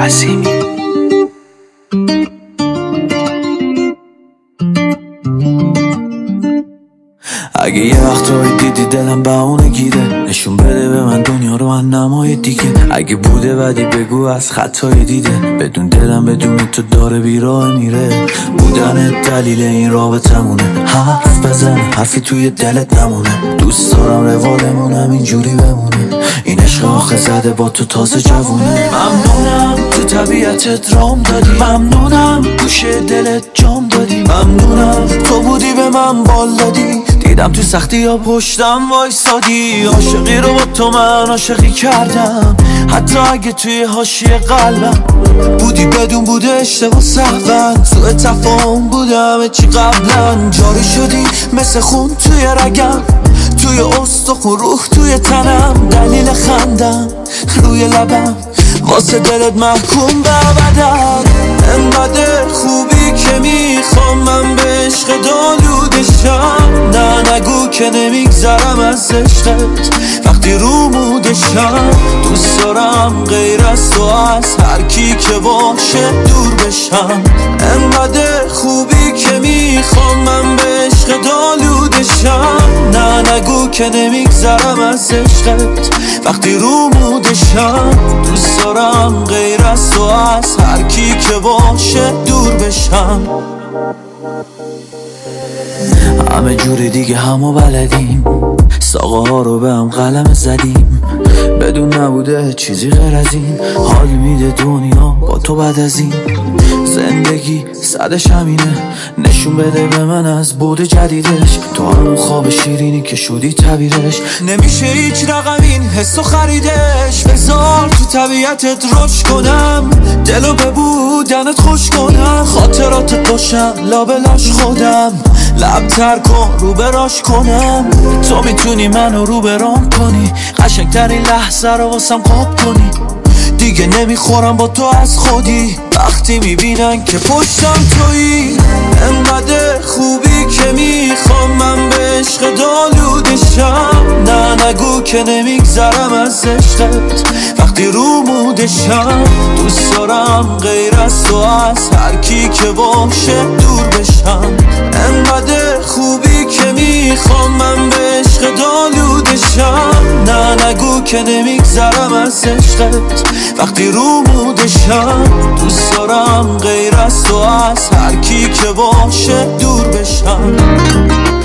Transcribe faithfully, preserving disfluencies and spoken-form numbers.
عظیمی. اگه یه وقتایی دیدی دلم بهونه گیره، نشون بده به من دنیا رو من نمای دیگه. اگه بوده بدی بگو از خطای دیده، بدون دلم بدون تو داره بیراه میره. بودن دلیل این رابطمونه، حرف بزن حرفی توی دلت نمونه. دوست دارم روالمونم اینجوری بمونه، این عشق آخه زده با تو تازه جوونه. ممنونم تو طبیعتت رام دادی، ممنونم گوشه دلت جام دادی، ممنونم تو بودی به من بال دادی. دیدم تو سختی ها پشتم وایسادی، عاشقی رو با تو من عاشقی کردم. حتی اگه توی حاشیه قلبم بودی بدون بوده اشتباه سهون. سوء تفاهم بودم چی قبلا، جاری شدی مثل خون توی رگم، توی استخون روح توی تنم. دلیل خندم روی لبم واسه دلت محکوم به ابدم. انقدر خوبی که میخوام من به عشق دالودشم. نه نگو که نمیگذرم از عشقت وقتی رو مودشم. دوست دارم غیر از تو از هر کی که باشه دور بشم. انقدر خوبی که میخوام من به عشق دالودشم. نه نگو که نمیگذرم از عشقت وقتی رو مودشم. دوست دارم غیر از تو از هر کی که باشه دور بشم. همه جوری دیگه همو بلدیم، ساقه ها رو به هم قلم زدیم. بدون نبوده چیزی غیر از این، حال میده دنیا با تو بعد از این. زندگی صدش همینه، نشون بده به من از بود جدیدش. تو همون خواب شیرینی که شدی تعبیرش، نمیشه هیچ رقم این حسو خریدش. بذار تو طبیعتت روش کنم، دلو به بودنت خوش کنم. خاطراتت باشم لابلاش خودم، لب تر کن رو براش کنم. تو میتونی منو رو برام کنی، قشنگترین لحظه رو واسم قاب کنی. دیگه نمیخورم با تو از خودی، وقتی میبینن که پشتم تویی. انقدر خوبی که میخوام من به عشق دالودشم. نه نگو که نمیگذرم از عشقت وقتی رو مودشم. دوست دارم غیر از تو از هر کی که باشه دور بشم. انقدر خوبی که میخوام من به عشق دالودشم. نه نگو که نمیگذرم از عشقت وقتی رو مودشم. دوست دارم غیر از تو از هر کی که باشه دور بشم.